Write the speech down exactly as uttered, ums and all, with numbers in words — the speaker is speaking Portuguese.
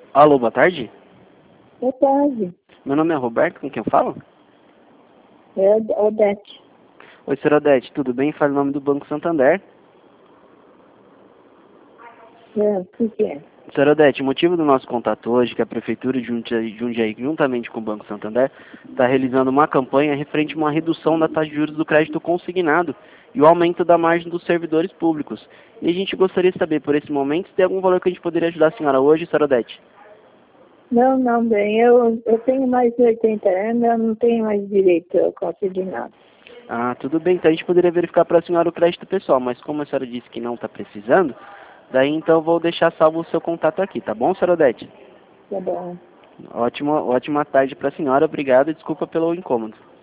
Alô, boa tarde. Boa tarde. Meu nome é Roberto, com quem eu falo? É Odete. Oi, senhora Odete, tudo bem? Fala o nome do Banco Santander. É, o que que é? Senhora Odete, o motivo do nosso contato hoje é que a Prefeitura de Jundiaí, Jundiaí, juntamente com o Banco Santander, está realizando uma campanha referente a uma redução da taxa de juros do crédito consignado e o aumento da margem dos servidores públicos. E a gente gostaria de saber, por esse momento, se tem algum valor que a gente poderia ajudar a senhora hoje, senhora Odete? Não, não, bem, eu, eu tenho mais de oitenta anos, eu não tenho mais direito a conseguir nada. Ah, tudo bem, então a gente poderia verificar para a senhora o crédito pessoal, mas como a senhora disse que não está precisando, daí então eu vou deixar salvo o seu contato aqui, tá bom, senhora Odete? Tá bom. Ótima, ótima tarde para a senhora, obrigado e desculpa pelo incômodo.